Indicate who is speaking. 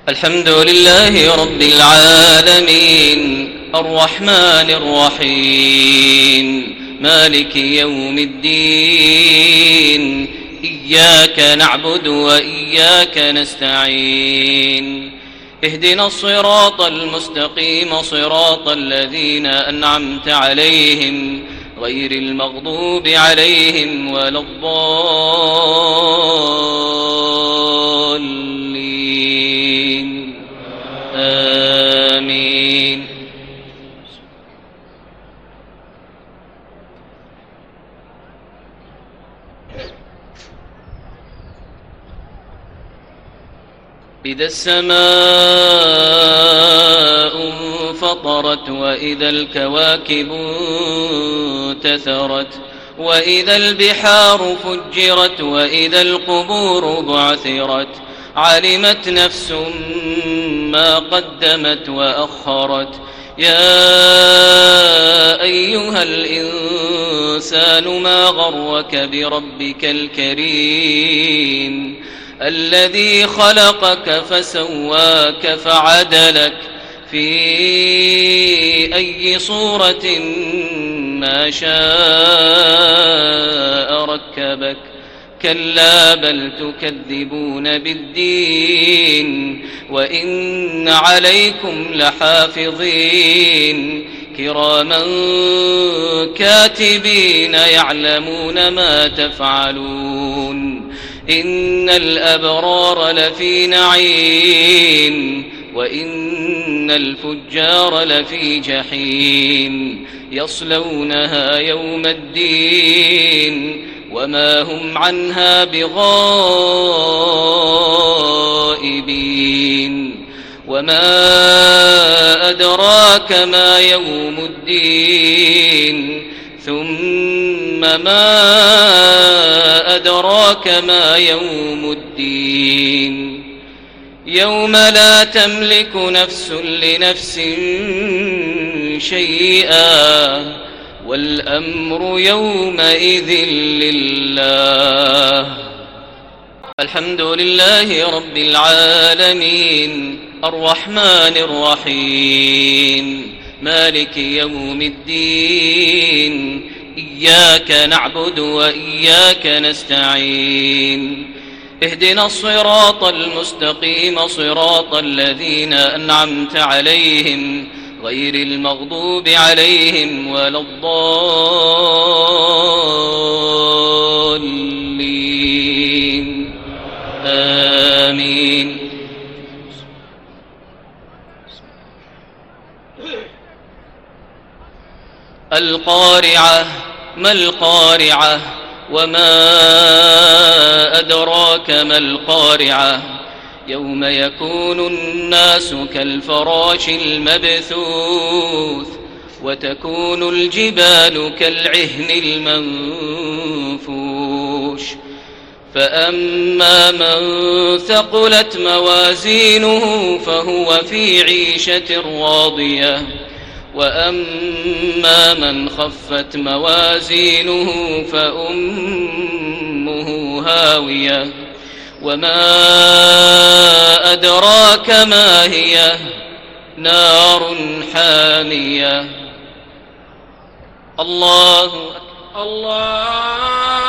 Speaker 1: الحمد لله رب العالمين الرحمن الرحيم مالك يوم الدين إياك نعبد وإياك نستعين اهدنا الصراط المستقيم صراط الذين أنعمت عليهم غير المغضوب عليهم ولا الضالين آمين. إذا السماء انفطرت وإذا الكواكب انتثرت وإذا البحار فجرت وإذا القبور بعثرت علمت نفس ما قدمت وأخرت يا أيها الإنسان ما غرك بربك الكريم الذي خلقك فسواك فعدلك في أي صورة ما شاء ركبك كلا بل تكذبون بالدين وإن عليكم لحافظين كراما كاتبين يعلمون ما تفعلون إن الأبرار لفي نعيم وإن الفجار لفي جحيم يصلونها يوم الدين وما هم عنها بغائبين وما أدراك ما يوم الدين ثم ما أدراك ما يوم الدين يوم لا تملك نفس لنفس شيئا والأمر يومئذ لله. الحمد لله رب العالمين الرحمن الرحيم مالك يوم الدين إياك نعبد وإياك نستعين اهدنا الصراط المستقيم صراط الذين أنعمت عليهم غير المغضوب عليهم ولا الضالين آمين. القارعة ما القارعة وما أدراك ما القارعة يوم يكون الناس كالفراش المبثوث وتكون الجبال كالعهن المنفوش فأما من ثقلت موازينه فهو في عيشة راضية وأما من خفت موازينه فأمه هاوية وما أدراك ما هي نار حامية. الله